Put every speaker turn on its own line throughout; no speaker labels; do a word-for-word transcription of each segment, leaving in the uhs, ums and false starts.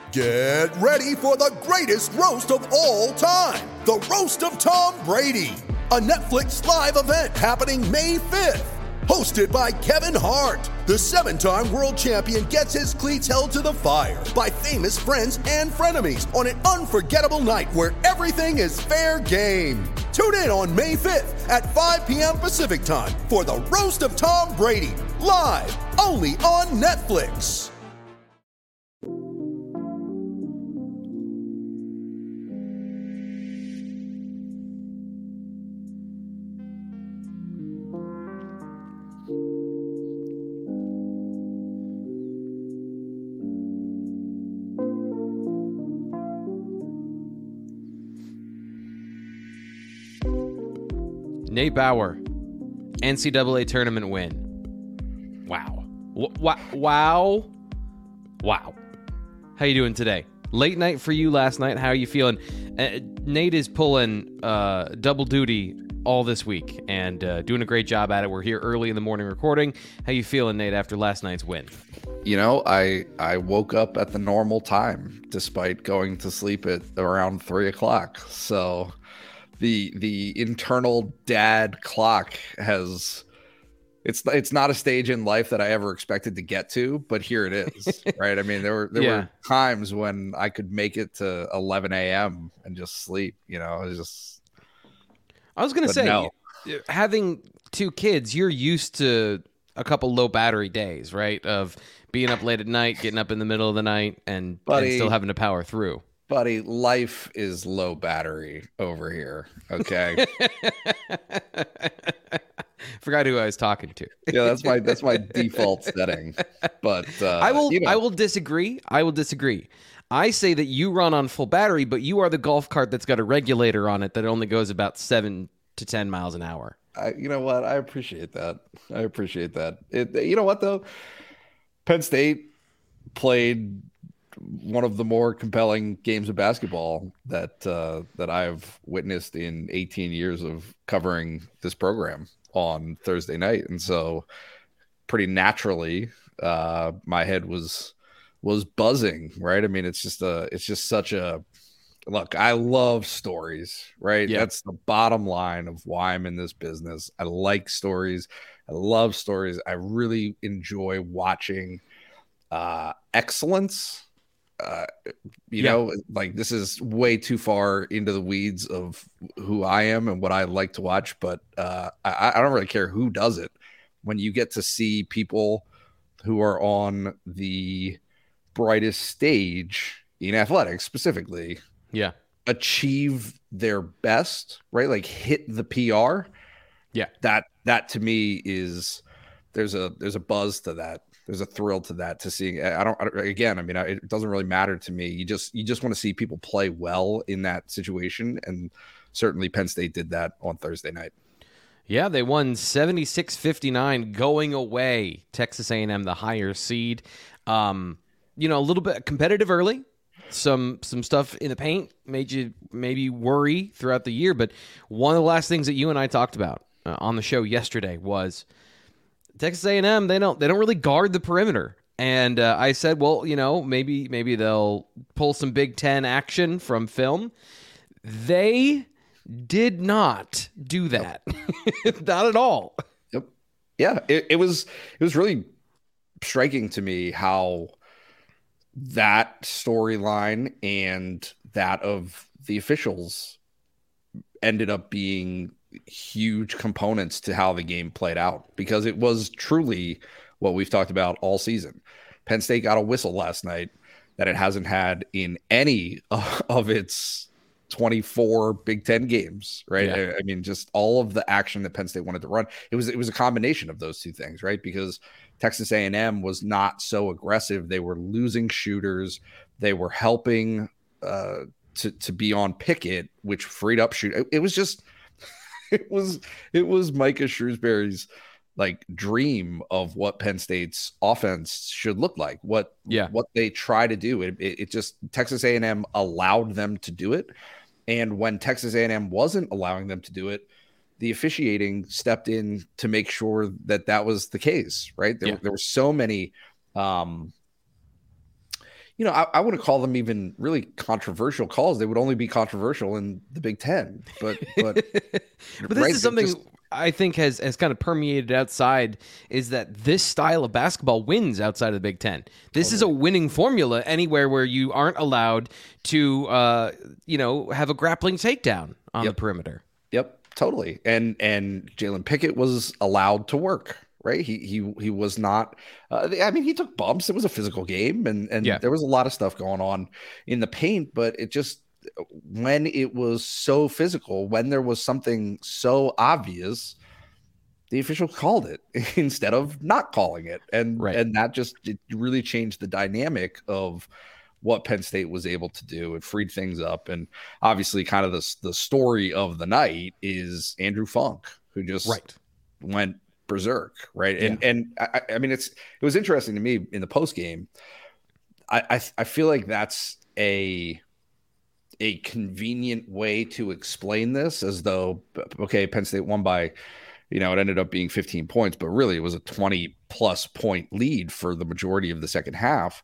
Get ready for the greatest roast of all time, the Roast of Tom Brady, a Netflix live event happening May fifth. Hosted by Kevin Hart, the seven-time world champion gets his cleats held to the fire by famous friends and frenemies on an unforgettable night where everything is fair game. Tune in on May fifth at five p.m. Pacific time for the Roast of Tom Brady, live only on Netflix.
Nate Bauer, N C double A tournament win. Wow. W- wow. Wow. How you doing today? Late night for you last night. How are you feeling? Uh, Nate is pulling uh, double duty all this week and uh, doing a great job at it. We're here early in the morning recording. How you feeling, Nate, after last night's win?
You know, I I woke up at the normal time despite going to sleep at around three o'clock. So the the internal dad clock has it's it's not a stage in life that I ever expected to get to, but here it is. Right. I mean, there were there
yeah.
were times when I could make it to eleven a.m. and just sleep. You know, it was just
I was gonna say
no.
Having two kids, you're used to a couple low battery days, right? Of being up late at night, getting up in the middle of the night, and, and still having to power through.
Buddy, life is low battery over here, okay?
Forgot who I was talking to.
Yeah, that's my that's my default setting. But uh,
I will
you know.
I will disagree. I will disagree. I say that you run on full battery, but you are the golf cart that's got a regulator on it that only goes about seven to ten miles an hour.
I, you know what? I appreciate that. I appreciate that. It, you know what though? Penn State played one of the more compelling games of basketball that uh, that I've witnessed in eighteen years of covering this program on Thursday night, and so pretty naturally, uh, my head was was buzzing. Right? I mean, it's just a, it's just such a look. I love stories. Right?
Yeah.
That's the bottom line of why I'm in this business. I like stories. I love stories. I really enjoy watching uh, excellence. Uh, you
yeah.
know, like this is way too far into the weeds of who I am and what I like to watch, but uh, I, I don't really care who does it. When you get to see people who are on the brightest stage in athletics specifically,
yeah,
achieve their best, right? Like hit the P R.
Yeah,
that that to me is there's a there's a buzz to that. There's a thrill to that, to seeing. I don't, I don't again, I mean, I, it doesn't really matter to me. You just, you just want to see people play well in that situation. And certainly Penn State did that on Thursday night.
Yeah, they won seventy-six fifty-nine going away. Texas A and M, the higher seed. Um, you know, a little bit competitive early. Some some stuff in the paint made you maybe worry throughout the year. But one of the last things that you and I talked about uh, on the show yesterday was Texas A and M, they don't they don't really guard the perimeter. And uh, I said, well, you know, maybe maybe they'll pull some Big Ten action from film. They did not do that. Not at all.
Yep. Yeah, it, it was it was really striking to me how that storyline and that of the officials ended up being huge components to how the game played out, because it was truly what we've talked about all season. Penn State got a whistle last night that it hasn't had in any of its twenty-four Big Ten games, right?
Yeah.
I, I mean, just all of the action that Penn State wanted to run. It was, it was a combination of those two things, right? Because Texas A and M was not so aggressive. They were losing shooters. They were helping uh, to, to be on picket, which freed up shoot. It, it was just, It was it was Micah Shrewsbury's like dream of what Penn State's offense should look like. What
yeah.
what they try to do. It, it, it just Texas A and M allowed them to do it, and when Texas A and M wasn't allowing them to do it, the officiating stepped in to make sure that that was the case. Right? There,
yeah.
there were so many, um, you know, I, I wouldn't call them even really controversial calls. They would only be controversial in the Big Ten. But but,
but this
right,
is something
just,
I think has, has kind of permeated outside, is that this style of basketball wins outside of the Big Ten. This totally. is a winning formula anywhere where you aren't allowed to, uh, you know, have a grappling takedown on
yep.
the perimeter.
Yep, totally. And and Jalen Pickett was allowed to work. Right, he he he was not. Uh, I mean, he took bumps. It was a physical game, and and
yeah.
there was a lot of stuff going on in the paint. But it just, when it was so physical, when there was something so obvious, the official called it instead of not calling it, and
right.
and that just it really changed the dynamic of what Penn State was able to do. It freed things up, and obviously, kind of the the story of the night is Andrew Funk, who just
right.
went berserk, right? And
yeah.
and I, I mean, it's it was interesting to me in the post game. I, I I feel like that's a a convenient way to explain this, as though okay, Penn State won by, you know, it ended up being fifteen points, but really it was a twenty plus point lead for the majority of the second half.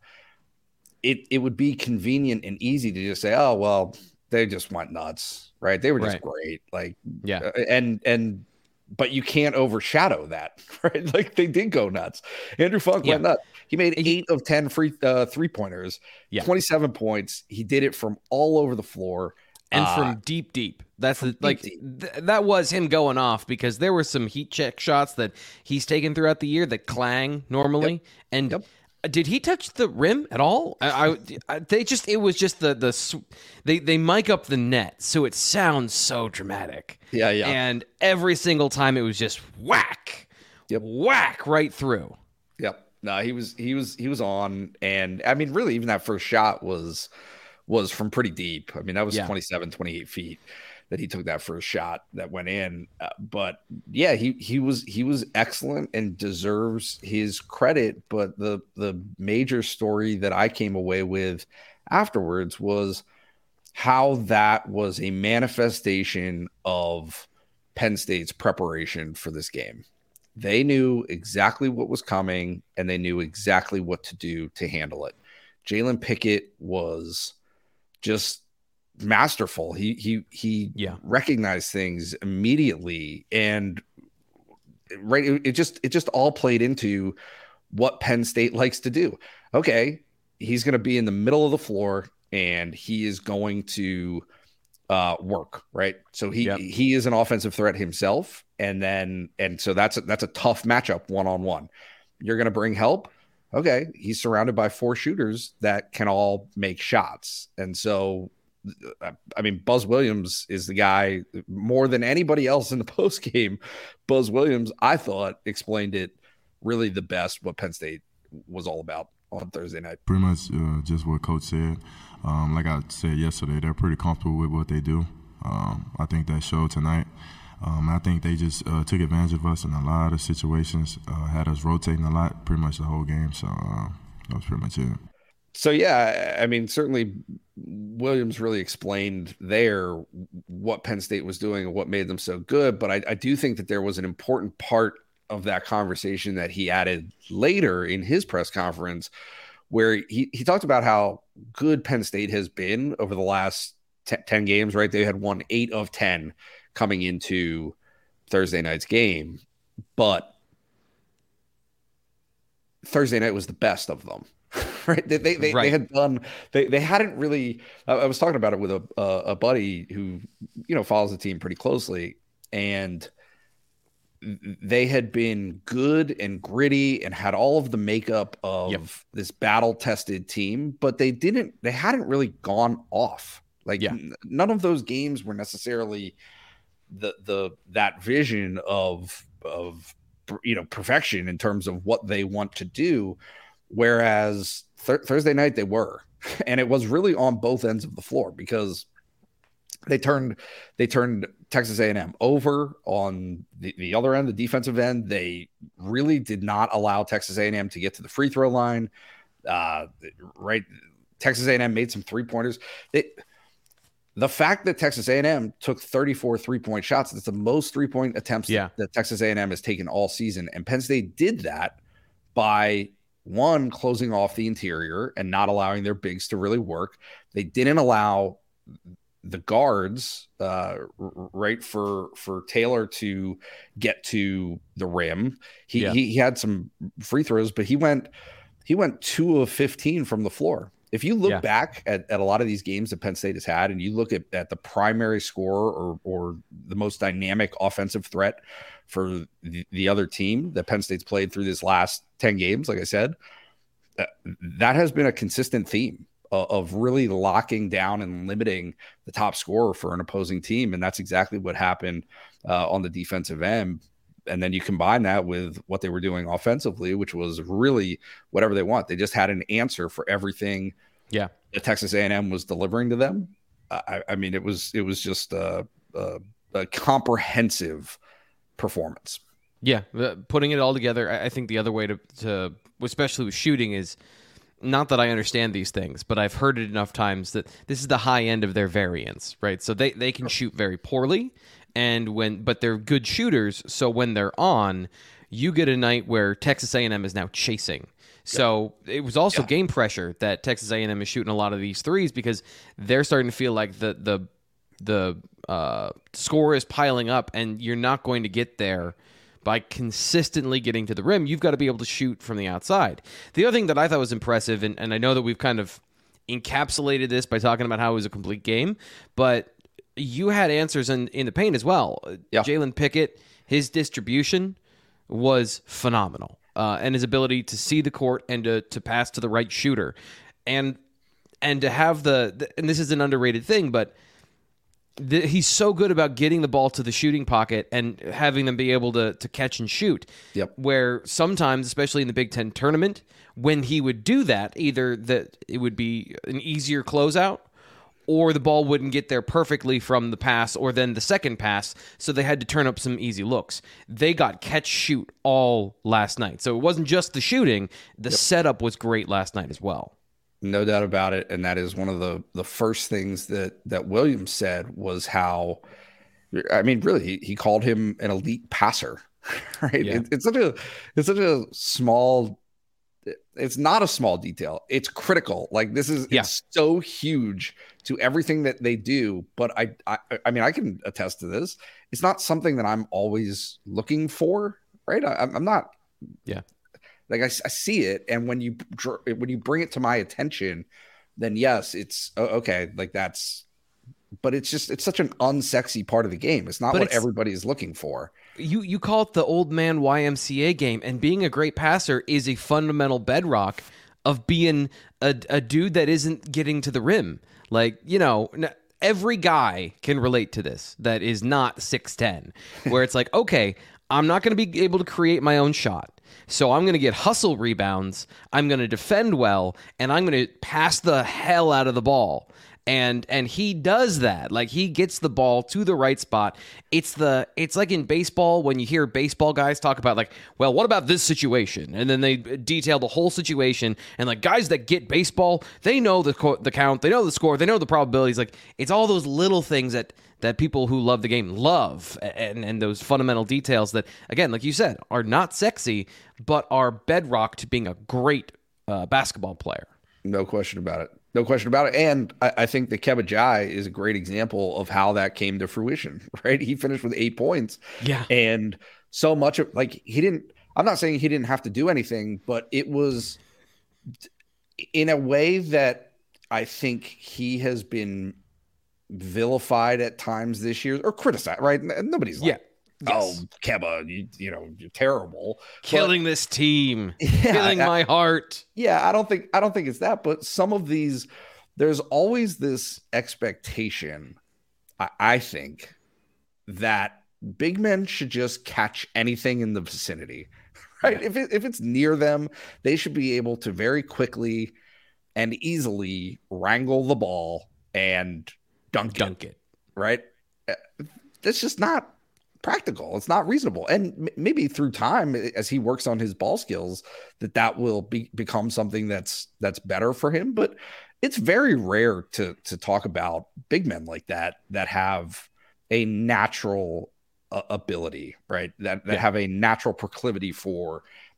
It it would be convenient and easy to just say, oh well, they just went nuts, right? They were just
right.
great, like
yeah,
and and. But you can't overshadow that, right? Like they did go nuts. Andrew Funk
yeah.
went nuts. He made eight of ten free uh, three pointers,
yeah.
twenty-seven points. He did it from all over the floor
and
uh,
from deep, deep. That's the,
deep,
like
deep.
Th- that was him going off, because there were some heat check shots that he's taken throughout the year that clang normally,
yep.
and.
Yep.
Did he touch the rim at all? I, I, I they just it was just the the they they mic up the net, so it sounds so dramatic.
Yeah, yeah.
And every single time it was just whack,
yep.
whack right through.
Yep. No, he was he was he was on, and I mean, really, even that first shot was was from pretty deep. I mean, that was yeah. twenty-seven, twenty-eight feet that he took that first shot that went in. Uh, but yeah, he he was he was excellent and deserves his credit. But the the major story that I came away with afterwards was how that was a manifestation of Penn State's preparation for this game. They knew exactly what was coming, and they knew exactly what to do to handle it. Jalen Pickett was just masterful. He he he
yeah.
recognized things immediately, and right it, it just it just all played into what Penn State likes to do. Okay, he's going to be in the middle of the floor, and he is going to uh work, right? So he yep. he is an offensive threat himself, and then and so that's a, that's a tough matchup one-on-one. You're going to bring help. Okay, he's surrounded by four shooters that can all make shots, and so I mean, Buzz Williams is the guy more than anybody else in the post game. Buzz Williams, I thought, explained it really the best, what Penn State was all about on Thursday night.
Pretty much uh, just what Coach said. Um, like I said yesterday, they're pretty comfortable with what they do. Um, I think that showed tonight. Um, I think they just uh, took advantage of us in a lot of situations, uh, had us rotating a lot pretty much the whole game. So uh, that was pretty much it.
So, yeah, I mean, certainly Williams really explained there what Penn State was doing and what made them so good. But I, I do think that there was an important part of that conversation that he added later in his press conference, where he, he talked about how good Penn State has been over the last t- ten games, right? They had won eight of ten coming into Thursday night's game. But Thursday night was the best of them. Right. They they, they,
right.
they had done they, they hadn't really I, I was talking about it with a, a a buddy who, you know, follows the team pretty closely, and they had been good and gritty and had all of the makeup of yep. this battle tested team, but they didn't they hadn't really gone off. Like yeah. n- none of those games were necessarily the the that vision of of you know perfection in terms of what they want to do. Whereas th- Thursday night they were, and it was really on both ends of the floor, because they turned they turned Texas A and M over on the, the other end, the defensive end. They really did not allow Texas A and M to get to the free throw line. Uh, right, Texas A and M made some three pointers. They, the fact that Texas A and M took thirty-four three-point shots, that's the most three-point attempts
yeah.
that, that Texas A and M has taken all season, and Penn State did that by one, closing off the interior and not allowing their bigs to really work. They didn't allow the guards, uh, right, for for Taylor to get to the rim. He, yeah. he he had some free throws, but he went he went two of fifteen from the floor. If you look yeah. back at, at a lot of these games that Penn State has had, and you look at, at the primary scorer or or the most dynamic offensive threat for the, the other team that Penn State's played through this last ten games, like I said, that, that has been a consistent theme of really locking down and limiting the top scorer for an opposing team. And that's exactly what happened uh, on the defensive end. And then you combine that with what they were doing offensively, which was really whatever they want. They just had an answer for everything
yeah.
that Texas A and M was delivering to them. I, I mean, it was, it was just a, a, a comprehensive performance.
Yeah. Putting it all together. I think the other way to, to especially with shooting is, not that I understand these things, but I've heard it enough times that this is the high end of their variance, right? So they, they can shoot very poorly, and when but they're good shooters. So when they're on, you get a night where Texas A and M is now chasing. So yeah. it was also yeah. game pressure that Texas A and M is shooting a lot of these threes because they're starting to feel like the the the uh, score is piling up, and you're not going to get there by consistently getting to the rim. You've got to be able to shoot from the outside. The other thing that I thought was impressive, and, and I know that we've kind of encapsulated this by talking about how it was a complete game, but you had answers in, in the paint as well.
Yeah.
Jalen Pickett, his distribution was phenomenal, uh, and his ability to see the court and to, to pass to the right shooter. And and to have the, the and this is an underrated thing, but The, he's so good about getting the ball to the shooting pocket and having them be able to to catch and shoot.
Yep.
Where sometimes, especially in the Big Ten tournament, when he would do that, either that it would be an easier closeout, or the ball wouldn't get there perfectly from the pass, or then the second pass, so they had to turn up some easy looks. They got catch shoot all last night, so it wasn't just the shooting. The yep. setup was great last night as well.
No doubt about it. And that is one of the, the first things that, that Williams said was how, I mean, really, he, he called him an elite passer, right?
Yeah.
It, it's such a, it's such a small, it's not a small detail. It's critical. Like this is,
yeah.
it's so huge to everything that they do. But I, I, I mean, I can attest to this. It's not something that I'm always looking for, right? I, I'm not.
Yeah.
Like I, I see it, and when you when you bring it to my attention, then yes, it's okay. Like that's, but it's just it's such an unsexy part of the game. It's not but what it's, everybody is looking for.
You you call it the old man Y M C A game, and being a great passer is a fundamental bedrock of being a, a dude that isn't getting to the rim. Like you know. Every guy can relate to this that is not six ten, where it's like, okay, I'm not going to be able to create my own shot. So I'm going to get hustle rebounds, I'm going to defend well, and I'm going to pass the hell out of the ball. And and he does that. Like he gets the ball to the right spot. It's the it's like in baseball when you hear baseball guys talk about like, well, what about this situation? And then they detail the whole situation. And like guys that get baseball, they know the co- the count, they know the score, they know the probabilities. Like it's all those little things that that people who love the game love, and and those fundamental details that, again, like you said, are not sexy, but are bedrock to being a great uh, basketball player.
No question about it. No question about it. And I, I think that Keba Jai is a great example of how that came to fruition, right? He finished with eight points.
Yeah.
And so much of like, he didn't, I'm not saying he didn't have to do anything, but it was in a way that I think he has been vilified at times this year or criticized, right? Nobody's like,
yeah.
Oh,
yes.
Keba, you, you know, you're terrible.
Killing
but,
this team.
Yeah,
killing
I,
my heart.
Yeah, I don't think I don't think it's that, but some of these, there's always this expectation, I, I think, that big men should just catch anything in the vicinity. Right? Yeah. If it, if it's near them, they should be able to very quickly and easily wrangle the ball and dunk,
dunk it.
it. Right? That's just not practical. It's not reasonable. And m- maybe through time, as he works on his ball skills, that that will be, become something that's that's better for him. But it's very rare to to talk about big men like that that have a natural uh, ability, right? That that yeah. have a natural proclivity for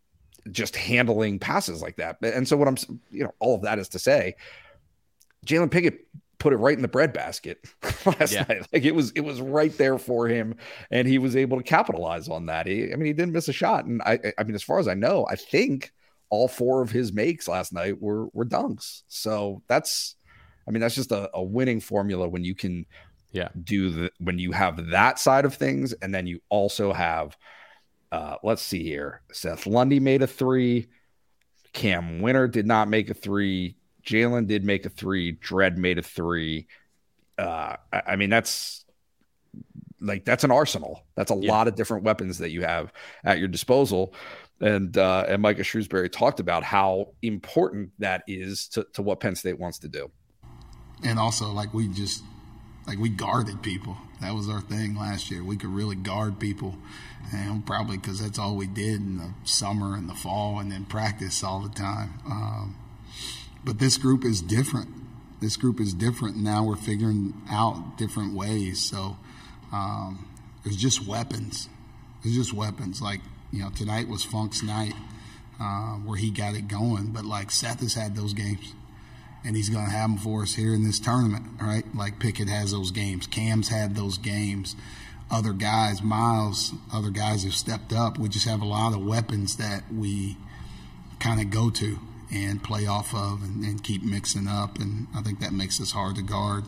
just handling passes like that. And so what I'm, you know, all of that is to say, Jalen Pickett put it right in the breadbasket last yeah. night. Like it was, it was right there for him, and he was able to capitalize on that. He, I mean, he didn't miss a shot. And I, I mean, as far as I know, I think all four of his makes last night were, were dunks. So that's, I mean, that's just a, a winning formula when you can yeah. do the, when you have that side of things. And then you also have, uh, let's see here. Seth Lundy made a three. Cam Winter did not make a three. Jalen did make a three. Dredd made a three. Uh, I, I mean, that's like, that's an arsenal. That's a yeah. lot of different weapons that you have at your disposal. And, uh, and Micah Shrewsbury talked about how important that is to, to what Penn State wants to do.
And also, like, we just, like, we guarded people. That was our thing last year. We could really guard people, and probably because that's all we did in the summer and the fall, and then practice all the time. Um, but this group is different. This group is different. Now we're figuring out different ways. So um, there's just weapons. There's just weapons. Like, you know, tonight was Funk's night uh, where he got it going. But, like, Seth has had those games, and he's going to have them for us here in this tournament, right? Like Pickett has those games. Cam's had those games. Other guys, Miles, other guys have stepped up. We just have a lot of weapons that we kind of go to and play off of and, and keep mixing up, and I think that makes us hard to guard.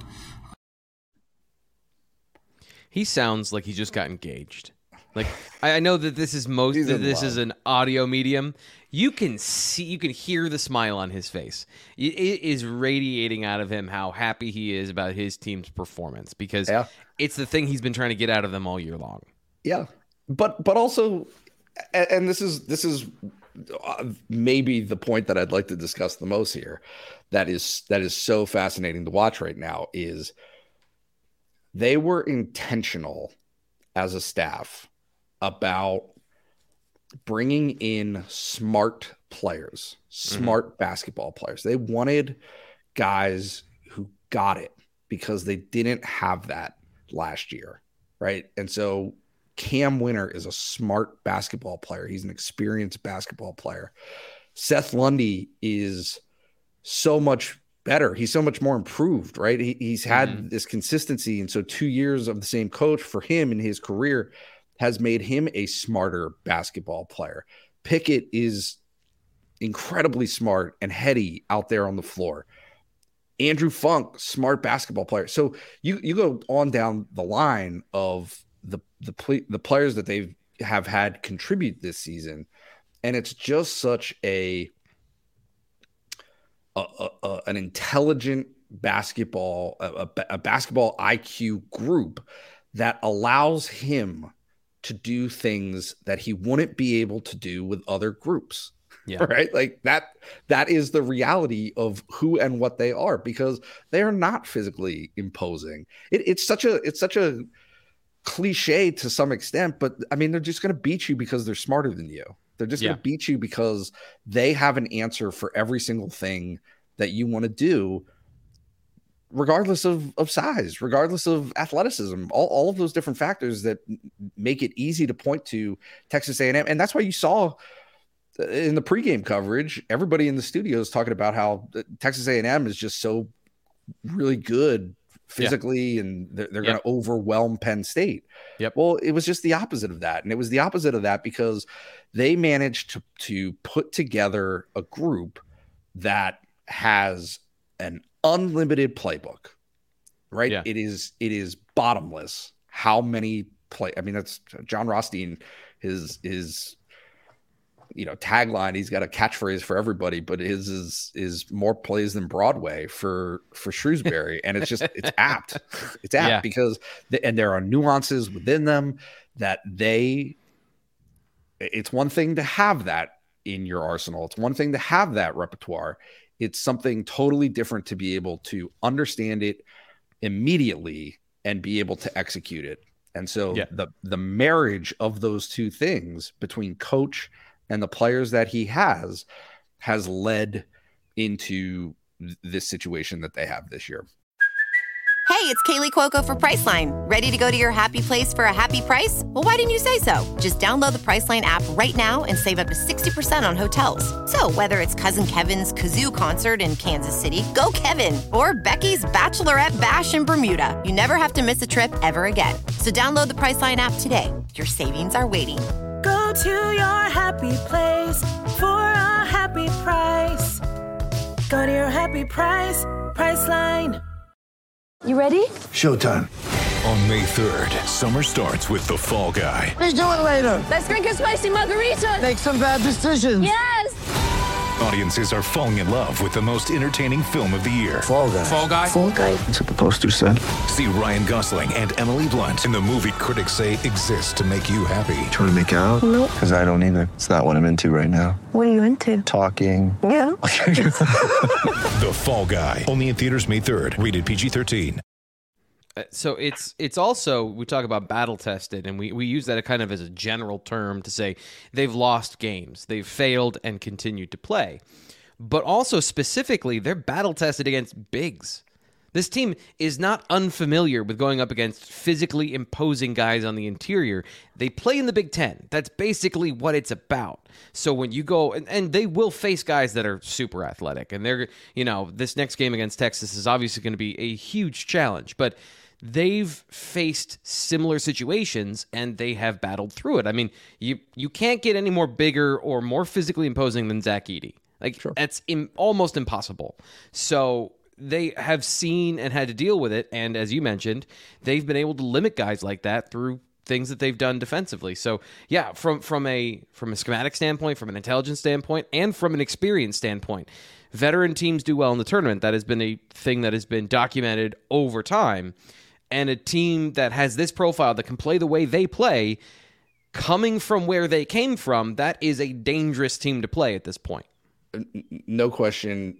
He sounds like he just got engaged. Like, I know that this is most that this love. is an audio medium. You can see, you can hear the smile on his face. It is radiating out of him how happy he is about his team's performance, because yeah. it's the thing he's been trying to get out of them all year long.
Yeah, but but also, and this is this is maybe the point that I'd like to discuss the most here. That is that is so fascinating to watch right now is they were intentional as a staff about bringing in smart players, smart mm-hmm. basketball players. They wanted guys who got it because they didn't have that last year, right? And so Cam Winter is a smart basketball player. He's an experienced basketball player. Seth Lundy is so much better. He's so much more improved, right? He, he's had mm-hmm. this consistency. And so two years of the same coach for him in his career has made him a smarter basketball player. Pickett is incredibly smart and heady out there on the floor. Andrew Funk, smart basketball player. So you you go on down the line of the the ple- the players that they have had contribute this season, and it's just such a, a, a, a an intelligent basketball a, a, a basketball I Q group that allows him to do things that he wouldn't be able to do with other groups. Yeah. Right. Like that, that is the reality of who and what they are, because they are not physically imposing. It, it's such a, it's such a cliche to some extent, but I mean, they're just going to beat you because they're smarter than you. They're just yeah. going to beat you because they have an answer for every single thing that you want to do, regardless of, of size, regardless of athleticism, all, all of those different factors that make it easy to point to Texas A and M. And that's why you saw in the pregame coverage, everybody in the studios talking about how Texas A and M is just so really good physically, yeah. and they're, they're yep. going to overwhelm Penn State.
Yep.
Well, it was just the opposite of that. And it was the opposite of that because they managed to, to put together a group that has an unlimited playbook, right? Yeah. It is, it is bottomless. How many play? I mean, that's John Rothstein, his, his, you know, tagline. He's got a catchphrase for everybody, but his is, is more plays than Broadway for, for Shrewsbury. And it's just, it's apt. It's apt yeah. because, the, and there are nuances within them that they, it's one thing to have that in your arsenal. It's one thing to have that repertoire. It's something totally different to be able to understand it immediately and be able to execute it. And so yeah. the, the marriage of those two things between coach and the players that he has, has led into this situation that they have this year.
Hey, it's Kaylee Cuoco for Priceline. Ready to go to your happy place for a happy price? Well, why didn't you say so? Just download the Priceline app right now and save up to sixty percent on hotels. So whether it's Cousin Kevin's Kazoo Concert in Kansas City, go Kevin, or Becky's Bachelorette Bash in Bermuda, you never have to miss a trip ever again. So download the Priceline app today. Your savings are waiting.
Go to your happy place for a happy price. Go to your happy price, Priceline.
You ready?
Showtime.
On May third, summer starts with The Fall Guy.
Let's do it later.
Let's drink a spicy margarita.
Make some bad decisions.
Yes.
Audiences are falling in love with the most entertaining film of the year.
Fall Guy.
Fall Guy.
Fall Guy. That's what the poster said.
See Ryan Gosling and Emily Blunt in the movie critics say exists to make you happy.
Trying to make it out?
Nope.
Because I don't either. It's not what I'm into right now.
What are you into?
Talking.
Yeah.
The Fall Guy. Only in theaters May third. Rated P G thirteen.
So it's it's also, we talk about battle tested, and we, we use that kind of as a general term to say they've lost games, they've failed and continued to play. But also specifically, they're battle tested against bigs. This team is not unfamiliar with going up against physically imposing guys on the interior. They play in the Big Ten. That's basically what it's about. So when you go, and, and they will face guys that are super athletic, and they're, you know, this next game against Texas is obviously going to be a huge challenge, but they've faced similar situations and they have battled through it. I mean, you you can't get any more bigger or more physically imposing than Zach Edey. Like, sure. That's im- almost impossible. So they have seen and had to deal with it, and as you mentioned, they've been able to limit guys like that through things that they've done defensively. So yeah, from from a from a schematic standpoint, from an intelligence standpoint, and from an experience standpoint, veteran teams do well in the tournament. That has been a thing that has been documented over time. And a team that has this profile that can play the way they play, coming from where they came from, that is a dangerous team to play at this point.
No question.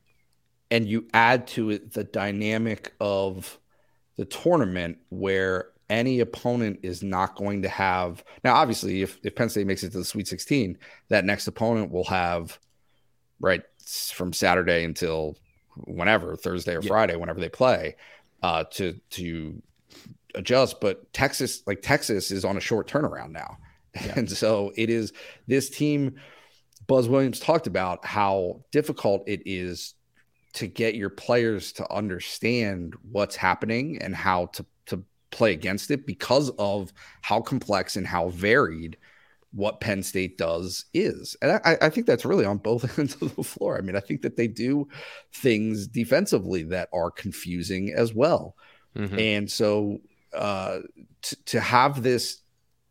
And you add to it the dynamic of the tournament where any opponent is not going to have. Now, obviously, if, if Penn State makes it to the Sweet sixteen, that next opponent will have, right, from Saturday until whenever, Thursday or yeah. Friday, whenever they play. Uh, to to adjust, but Texas, like Texas, is on a short turnaround now, yeah. And so it is. This team, Buzz Williams talked about how difficult it is to get your players to understand what's happening and how to to play against it because of how complex and how varied what Penn State does is. And I, I think that's really on both ends of the floor. I mean, I think that they do things defensively that are confusing as well. Mm-hmm. And so uh, t- to have this,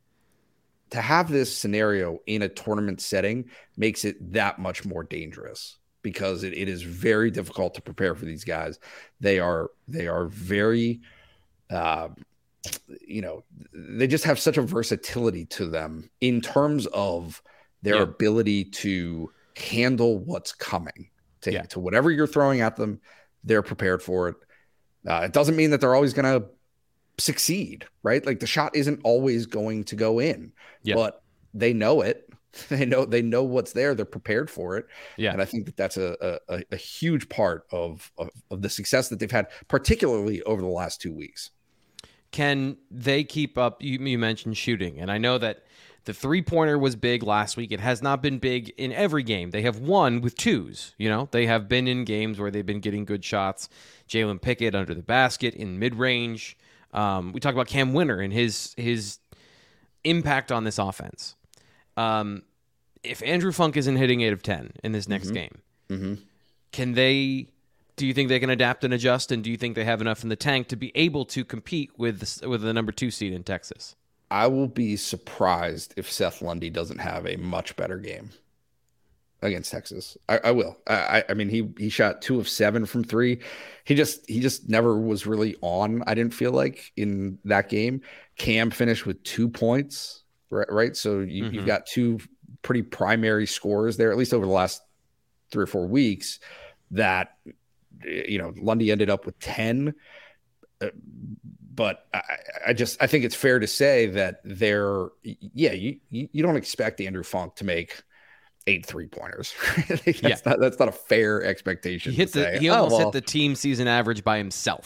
to have this scenario in a tournament setting makes it that much more dangerous because it, it is very difficult to prepare for these guys. They are, they are very, uh, you know, they just have such a versatility to them in terms of their yeah. ability to handle what's coming to, yeah. to whatever you're throwing at them. They're prepared for it. Uh, it doesn't mean that they're always going to succeed, right? Like the shot isn't always going to go in, yeah. but they know it. They know, they know what's there. They're prepared for it. Yeah. And I think that that's a, a, a huge part of, of, of the success that they've had, particularly over the last two weeks.
Can they keep up? You, you mentioned shooting, and I know that the three-pointer was big last week. It has not been big in every game. They have won with twos. You know, they have been in games where they've been getting good shots. Jalen Pickett under the basket in mid-range. Um, we talked about Cam Winter and his his impact on this offense. Um, if Andrew Funk isn't hitting eight of ten in this next mm-hmm. game, mm-hmm. can they? Do you think they can adapt and adjust, and do you think they have enough in the tank to be able to compete with the, with the number two seed in Texas?
I will be surprised if Seth Lundy doesn't have a much better game against Texas. I, I will. I, I mean, he he shot two of seven from three. He just he just never was really on. I didn't feel like in that game. Cam finished with two points, right? Right. So you, mm-hmm. you've got two pretty primary scorers there, at least over the last three or four weeks. That. You know, Lundy ended up with ten, uh, but I, I just I think it's fair to say that they're yeah you you don't expect Andrew Funk to make eight three pointers. that's, yeah. not, that's not a fair expectation.
He hit
to
the
say,
he almost
oh, well,
hit the team season average by himself.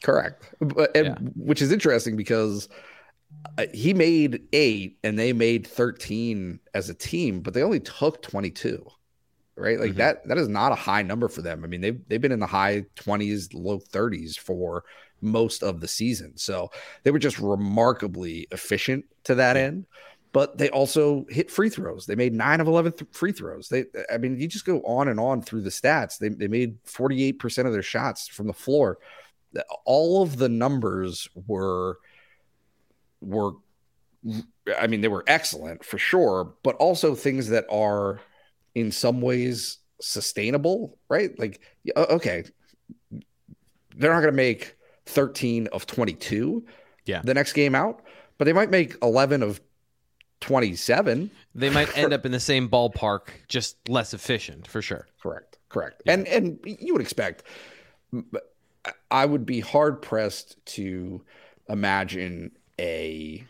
Correct. But, and,
Yeah.
Which is interesting because he made eight and they made thirteen as a team, but they only took twenty-two. Right? Like mm-hmm. that that is not a high number for them. I mean, they've they've been in the high twenties, low thirties for most of the season. So they were just remarkably efficient to that end. But they also hit free throws. They made nine of eleven th- free throws. They, I mean, you just go on and on through the stats. They they made forty-eight percent of their shots from the floor. All of the numbers were were, I mean, they were excellent for sure, but also things that are in some ways sustainable, right? Like, okay, they're not going to make thirteen of twenty-two
yeah.
the next game out, but they might make eleven of twenty-seven.
They might end up in the same ballpark, just less efficient for sure.
Correct. Correct.
Yeah.
And, and you would expect, I would be hard pressed to imagine a,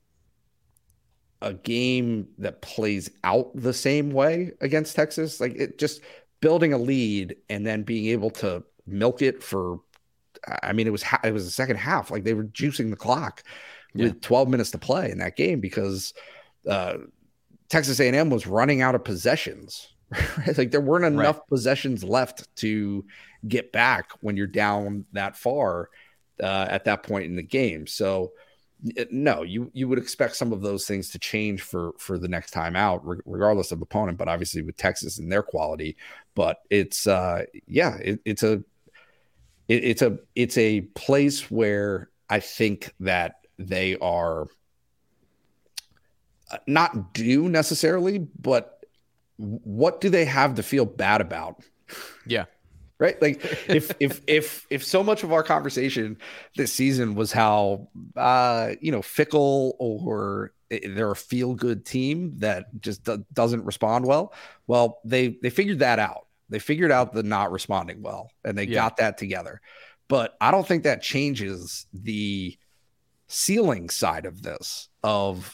a game that plays out the same way against Texas. Like it just building a lead and then being able to milk it for, I mean, it was, it was the second half. Like they were juicing the clock
yeah.
with twelve minutes to play in that game because uh, Texas A and M was running out of possessions. Right? Like there weren't enough right. possessions left to get back when you're down that far uh, at that point in the game. So no, you you would expect some of those things to change for for the next time out, re- regardless of opponent. But obviously with Texas and their quality, but it's uh, yeah, it, it's a it, it's a it's a place where I think that they are not due necessarily, but what do they have to feel bad about?
Yeah.
Right. Like if, if, if, if so much of our conversation this season was how, uh, you know, fickle or they're a feel good team that just do- doesn't respond well. Well, they, they figured that out. They figured out the not responding well, and they yeah. got that together. But I don't think that changes the ceiling side of this of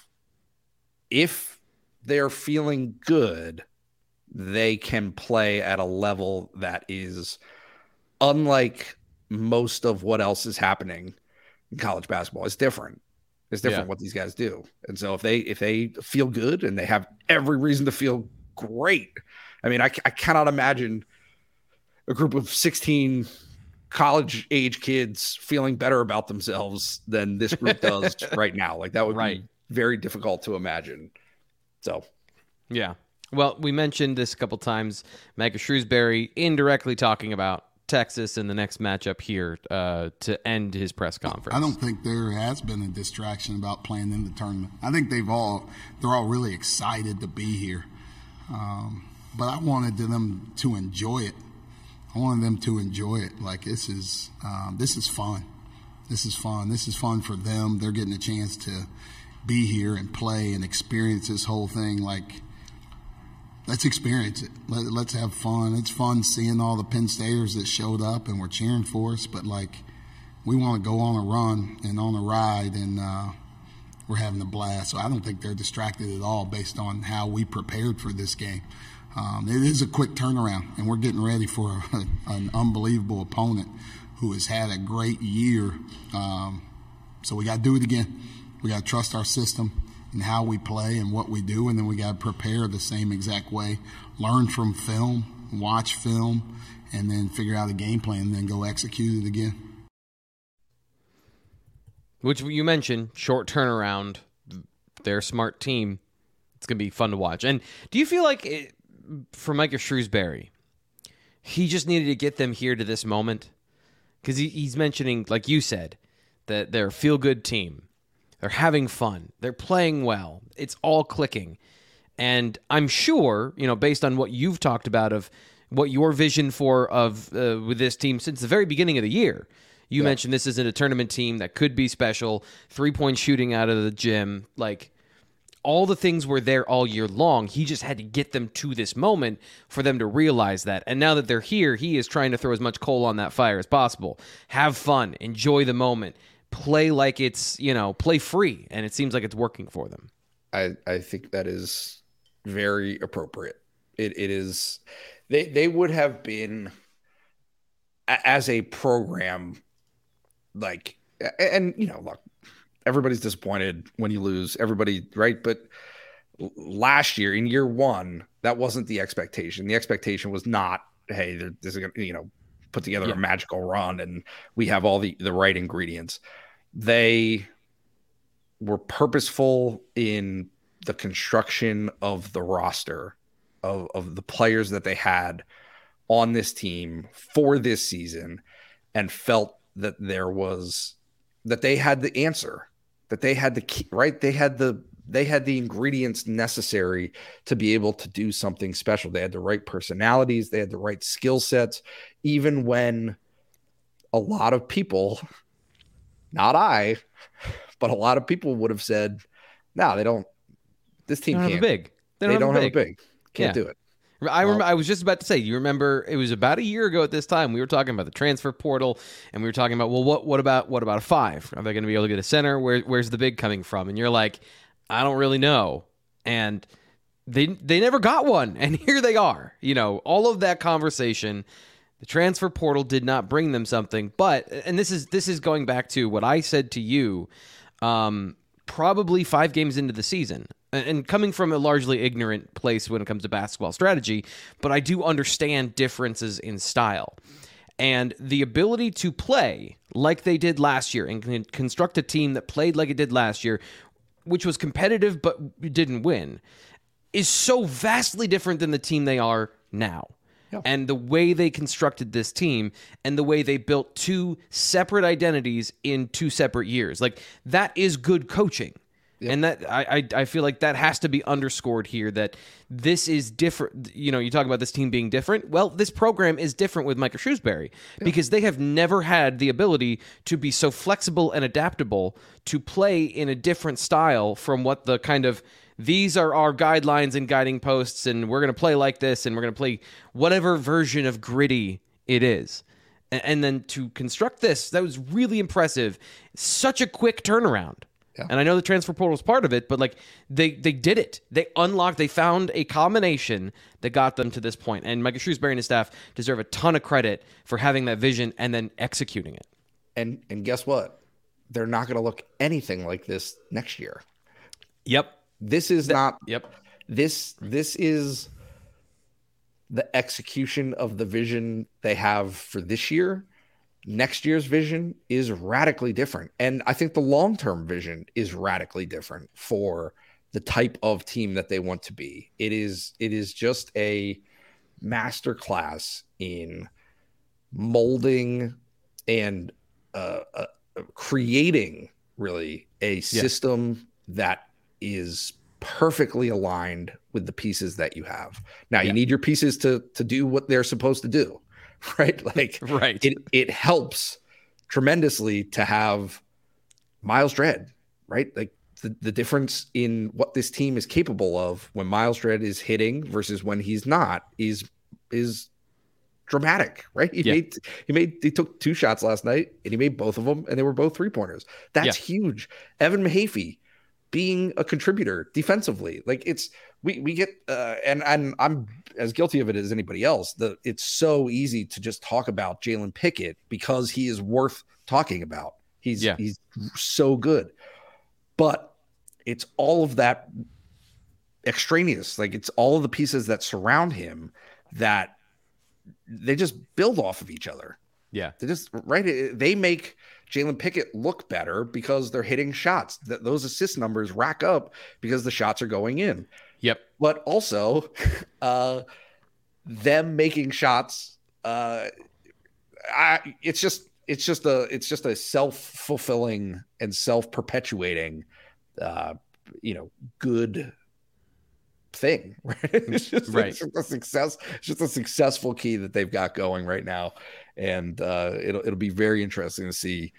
if they're feeling good, they can play at a level that is unlike most of what else is happening in college basketball. It's different. It's different yeah. what these guys do. And so if they if they feel good and they have every reason to feel great, I mean, I, I cannot imagine a group of sixteen college age kids feeling better about themselves than this group does right now. Like that would right. be very difficult to imagine. So,
yeah. Well, we mentioned this a couple times. Micah Shrewsbury indirectly talking about Texas in the next matchup here uh, to end his press conference.
I don't think there has been a distraction about playing in the tournament. I think they've all they're all really excited to be here, um, but I wanted them to enjoy it. I wanted them to enjoy it. Like this is um, this is fun. This is fun. This is fun for them. They're getting a chance to be here and play and experience this whole thing. Like. Let's experience it. Let, let's have fun. It's fun seeing all the Penn Staters that showed up and were cheering for us. But, like, we want to go on a run and on a ride, and uh, we're having a blast. So I don't think they're distracted at all based on how we prepared for this game. Um, it is a quick turnaround, and we're getting ready for a, an unbelievable opponent who has had a great year. Um, so we got to do it again. We got to trust our system and how we play and what we do, and then we got to prepare the same exact way, learn from film, watch film, and then figure out a game plan and then go execute it again.
Which you mentioned, short turnaround. They're a smart team. It's going to be fun to watch. And do you feel like, it, for Micah Shrewsbury, he just needed to get them here to this moment? Because he, he's mentioning, like you said, that they're a feel-good team. They're having fun. They're playing well. It's all clicking. And I'm sure, you know, based on what you've talked about of what your vision for of uh, with this team since the very beginning of the year, you yeah. mentioned this isn't a tournament team that could be special, three-point shooting out of the gym. Like, all the things were there all year long. He just had to get them to this moment for them to realize that. And now that they're here, he is trying to throw as much coal on that fire as possible. Have fun. Enjoy the moment. Play like it's, you know, play free, and it seems like it's working for them.
I, I think that is very appropriate. It it is they they would have been as a program like, and you know, look, everybody's disappointed when you lose. Everybody, right? But last year, in year one, that wasn't the expectation. The expectation was not, hey, this is gonna, you know, put together yeah. a magical run and we have all the the right ingredients. They were purposeful in the construction of the roster of, of the players that they had on this team for this season, and felt that there was, that they had the answer, that they had the key, right. They had the, they had the ingredients necessary to be able to do something special. They had the right personalities. They had the right skill sets, even when a lot of people, not I, but a lot of people would have said, no, they don't, this team
don't
can't.
Have a big. They don't,
they
have,
don't
a
have a big. Can't
yeah.
do it.
I remember. I was just about to say. You remember? It was about a year ago at this time. We were talking about the transfer portal, and we were talking about, well, what, what about, what about a five? Are they going to be able to get a center? Where, where's the big coming from? And you're like, I don't really know. And they, they never got one, and here they are. You know, all of that conversation. The transfer portal did not bring them something, but, and this is this is going back to what I said to you, um, probably five games into the season. And coming from a largely ignorant place when it comes to basketball strategy, but I do understand differences in style. And the ability to play like they did last year and construct a team that played like it did last year, which was competitive but didn't win, is so vastly different than the team they are now. Yeah. And the way they constructed this team and the way they built two separate identities in two separate years. Like, that is good coaching. Yep. And that I, I I feel like that has to be underscored here, that this is different. You know, you talk about this team being different. Well, this program is different with Micah Shrewsbury yep. because they have never had the ability to be so flexible and adaptable to play in a different style from what the kind of, these are our guidelines and guiding posts, and we're going to play like this, and we're going to play whatever version of gritty it is. And, and then to construct this, that was really impressive. Such a quick turnaround. Yeah. And I know the transfer portal is part of it, but like they they did it. They unlocked, they found a combination that got them to this point. And Micah Shrewsbury and his staff deserve a ton of credit for having that vision and then executing it.
And and guess what? They're not going to look anything like this next year.
Yep.
This is
that,
not
Yep.
This this is the execution of the vision they have for this year. Next year's vision is radically different. And I think the long-term vision is radically different for the type of team that they want to be. It is, it is just a masterclass in molding and uh, uh, creating really a yeah. system that is perfectly aligned with the pieces that you have. Now yeah. you need your pieces to, to do what they're supposed to do. Right. Like,
right.
It, it helps tremendously to have Miles Dredd, right? Like the, the difference in what this team is capable of when Miles Dredd is hitting versus when he's not is, is dramatic, right? He yeah. made, he made, he took two shots last night and he made both of them and they were both three pointers. That's yeah. huge. Evan Mahaffey being a contributor defensively. Like it's, we, we get, uh, and, and I'm as guilty of it as anybody else. The it's so easy to just talk about Jalen Pickett because he is worth talking about. He's,
yeah.
he's so good, but it's all of that extraneous. Like it's all of the pieces that surround him that they just build off of each other.
Yeah.
They just, right. They make Jalen Pickett look better because they're hitting shots. That those assist numbers rack up because the shots are going in.
Yep.
But also uh, them making shots. Uh, I, it's just, it's just a, it's just a self-fulfilling and self-perpetuating, uh, you know, good thing. Right. It's just,
right.
It's just a success. It's just a successful key that they've got going right now. And uh, it'll, it'll be very interesting to see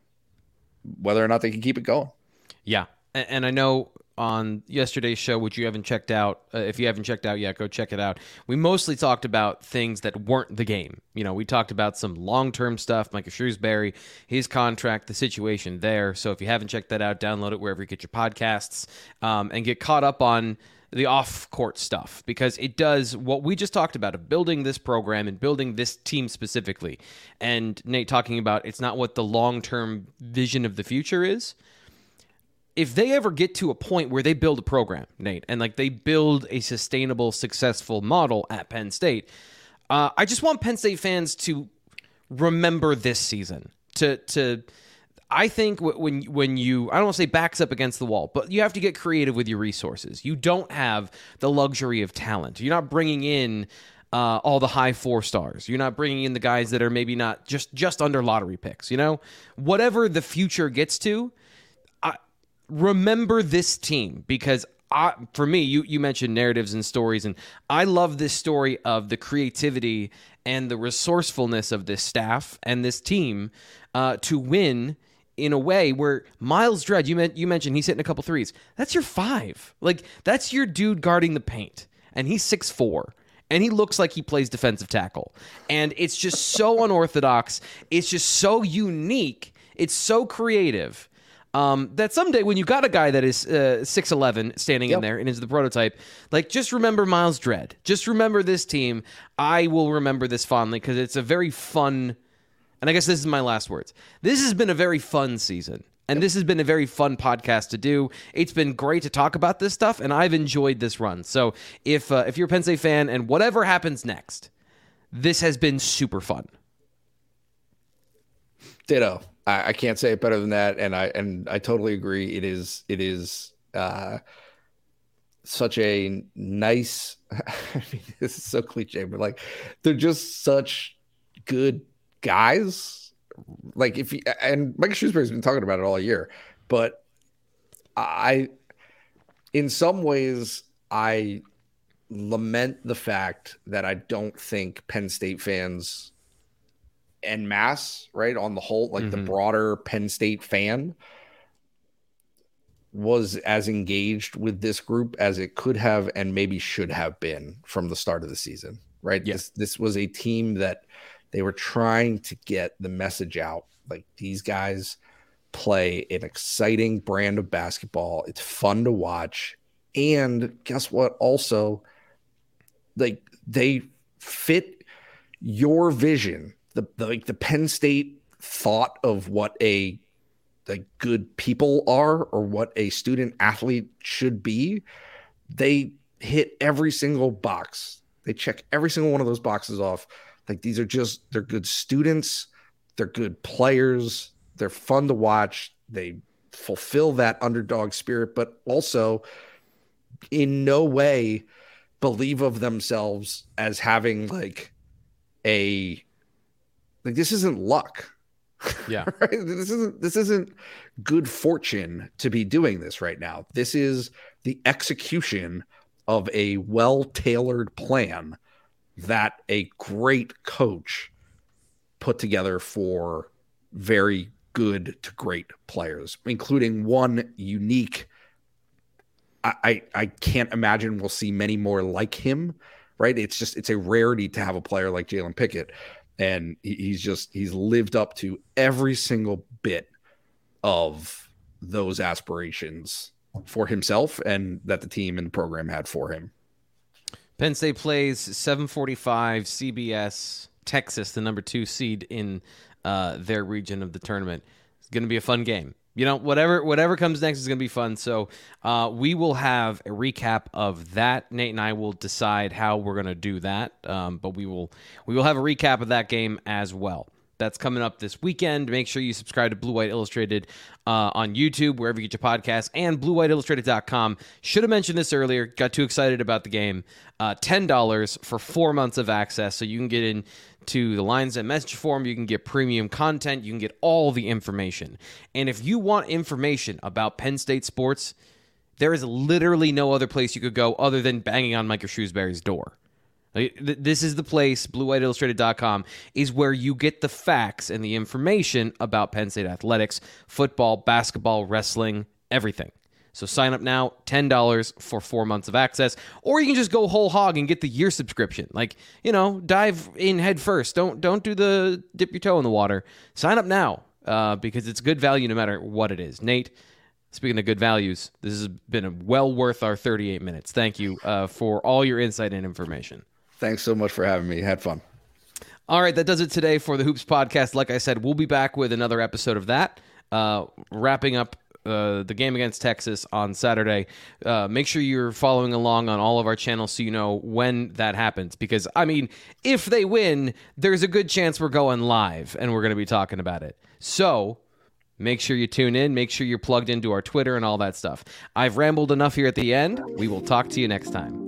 whether or not they can keep it going.
Yeah. And, and I know on yesterday's show, which you haven't checked out, uh, if you haven't checked out yet, go check it out. We mostly talked about things that weren't the game. You know, we talked about some long-term stuff, Micah Shrewsbury, his contract, the situation there. So if you haven't checked that out, download it wherever you get your podcasts, um, and get caught up on the off-court stuff, because it does what we just talked about of building this program and building this team specifically. And Nate talking about it's not what the long-term vision of the future is. If they ever get to a point where they build a program, Nate, and like they build a sustainable, successful model at Penn State, uh, I just want Penn State fans to remember this season. To to, I think when when you, I don't want to say backs up against the wall, but you have to get creative with your resources. You don't have the luxury of talent. You're not bringing in uh, all the high four stars. You're not bringing in the guys that are maybe not just just under lottery picks. You know, whatever the future gets to. Remember this team, because I, for me, you, you mentioned narratives and stories, and I love this story of the creativity and the resourcefulness of this staff and this team uh, to win in a way where Miles Dredd, you, meant, you mentioned he's hitting a couple threes. That's your five. Like, that's your dude guarding the paint, and he's six foot four. And he looks like he plays defensive tackle. And it's just so unorthodox. It's just so unique. It's so creative. Um, that someday when you got a guy that is uh, six eleven standing yep. in there and is the prototype, like, just remember Miles Dredd. Just remember this team. I will remember this fondly because it's a very fun, and I guess this is my last words. This has been a very fun season, and yep. this has been a very fun podcast to do. It's been great to talk about this stuff, and I've enjoyed this run. So if uh, if you're a Penn State fan and whatever happens next, this has been super fun.
Ditto. I, I can't say it better than that, and I and I totally agree. It is it is uh, such a nice. I mean, this is so cliche, but like they're just such good guys. Like if you, and Mike Shrewsbury's been talking about it all year, but I, in some ways, I lament the fact that I don't think Penn State fans en masse, right, on the whole, like mm-hmm. the broader Penn State fan was as engaged with this group as it could have and maybe should have been from the start of the season, right?
Yes.
This, this was a team that they were trying to get the message out. Like, these guys play an exciting brand of basketball. It's fun to watch. And guess what? Also, like, they fit your vision. The, the like the Penn State thought of what a like good people are or what a student athlete should be, they hit every single box. They check every single one of those boxes off. Like, these are just, they're good students. They're good players. They're fun to watch. They fulfill that underdog spirit, but also in no way believe of themselves as having like a, like, this isn't luck.
Yeah.
Right? This isn't this isn't good fortune to be doing this right now. This is the execution of a well-tailored plan that a great coach put together for very good to great players, including one unique. I, I, I can't imagine we'll see many more like him, right? It's just, it's a rarity to have a player like Jalen Pickett. And he's just, he's lived up to every single bit of those aspirations for himself and that the team and the program had for him.
Penn State plays seven forty-five C B S, Texas, the number two seed in uh, their region of the tournament. It's going to be a fun game. You know, whatever whatever comes next is going to be fun. So uh, we will have a recap of that. Nate and I will decide how we're going to do that. Um, but we will we will have a recap of that game as well. That's coming up this weekend. Make sure you subscribe to Blue White Illustrated uh, on YouTube, wherever you get your podcasts, and blue white illustrated dot com. Should have mentioned this earlier. Got too excited about the game. Uh, ten dollars for four months of access, so you can get in to the Lions and Message Forum. You can get premium content. You can get all the information. And if you want information about Penn State sports, there is literally no other place you could go other than banging on Micah Shrewsbury's door. This is the place, blue white illustrated dot com, is where you get the facts and the information about Penn State athletics, football, basketball, wrestling, everything. So sign up now, ten dollars for four months of access, or you can just go whole hog and get the year subscription. Like, you know, dive in head first. Don't don't do the dip your toe in the water. Sign up now uh, because it's good value no matter what it is. Nate, speaking of good values, this has been well worth our thirty-eight minutes. Thank you uh, for all your insight and information.
Thanks so much for having me. Had fun.
All right, that does it today for the Hoops Podcast. Like I said, we'll be back with another episode of that, uh, wrapping up uh, the game against Texas on Saturday. Uh, make sure you're following along on all of our channels so you know when that happens. Because, I mean, if they win, there's a good chance we're going live and we're going to be talking about it. So make sure you tune in. Make sure you're plugged into our Twitter and all that stuff. I've rambled enough here at the end. We will talk to you next time.